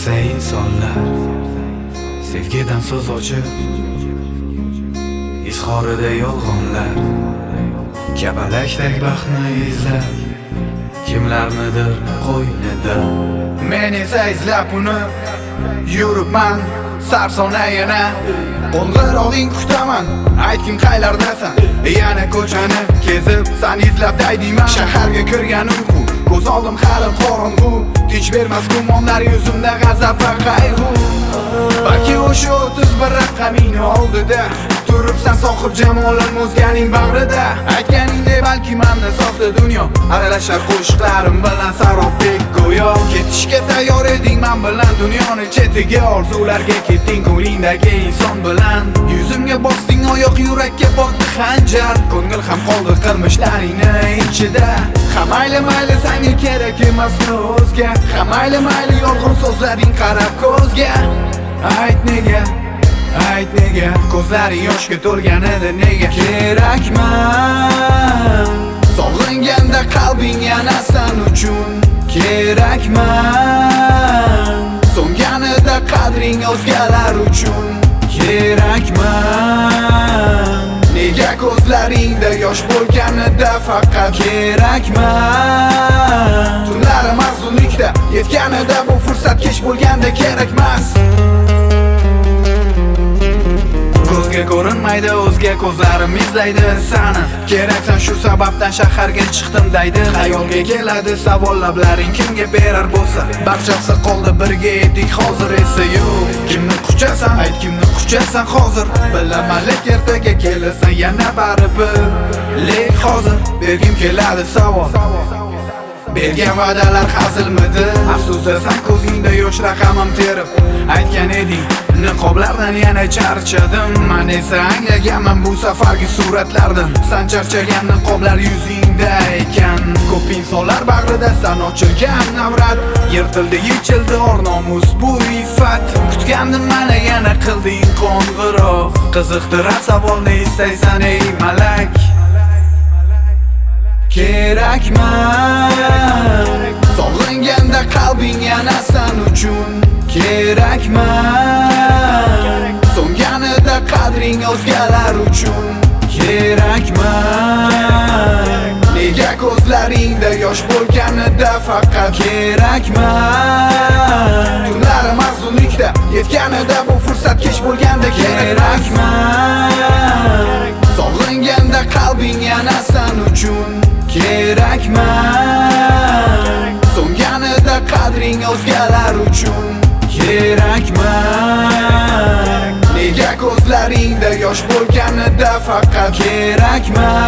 O'zgarsa insonlar sevgidan so'z ochib, izhorida yolg'onlar kapalakdek baxtni izlab, kimlarnidir qo'ynida. Men esa izlab uni yuribman sarsona yana. Qo'ng'irog'ing kutaman, aytgin qaylardasan. Yana ko'chani kezib san izlab daydiyman. Shaharga kirgan uyqu, ko'z oldim hali qorong'u. Tinch bermas gumonlar yuzimda g'azab va qayg'u. Balki o'sha 31 raqaming oldida turibsan sohib jamolan o'zganing bag'rida. Aytganingdek balki menda soxta dunyo aralashar qo'shiqlarim bilan sarobdek go'yo. Ketishga tayyor eding men bilan dunyoni chetiga, orzularga ketding ko'nglingdagi inson bilan. Yuzimga bosding oyoq, yurakka botdi xanjar, ko'ngil ham qoldi qilmishlaringni ichida. Ha mayli mayli senga kerak emas o'zga, ha mayli mayli yolg'on so'zlaring qarab ko'zga. Ayt nega ko'zlaring yoshga to'lganida nega kerakman? Sog'inganda qalbing yana sen uchun kerakman. So'nganida qadring o'zgalar uchun kerakman. Nega ko'zlaringda yosh bo'lganida faqat kerakman? Tunlarim arzunlikda yetganida bu fursat kech bo'lganda kerakmas. Ko'zga ko'rinmaydi o'zga, ko'zlarim izlaydi sani. Keraksan shu sababdan shaharga chiqdim deydi. Xayolga keladi savol lablaring kimga berar bo'lsa. Barchasi qoldi birga edik, hozir esa yo'q. Kimni quchasan, ayt kimni quchasan hozir. Bilaman lek ertaga kelasan yana baribir. Lek hozir bergim keladi savol. Bergan va'dalar hazilmidi? Afsusdasan ko'zingda yosh raqamim terib aytgan eding. Niqoblardan yana charchadim. Men esa anglaganman bu safargi suratlardan. San charchagan niqoblar yuzingda ekan. Ko'p insonlar bag'rida san ochilgan navrat. Yirtildi, yechildi or-nomus bu iffat. Kutgandim mana yana qilding qo'ng'iroq. Qiziqtirar savolni istaysan ey malak. Kerakman. Sog'inganda qalbing yana sen uchun kerakman. So'nganida qadring o'zgalar uchun kerakman. Nega ko'zlaringda yosh bo'lganida faqat kerakman? Tunlarim arzunlikda yetganida bu fursat kech bo'lganda kerakman. Sog'inganda qalbing yana sen uchun kerakman. So'nganida qadring o'zgalar uchun kerakman. Nega ko'zlaringda yosh bo'lganida faqat kerakman?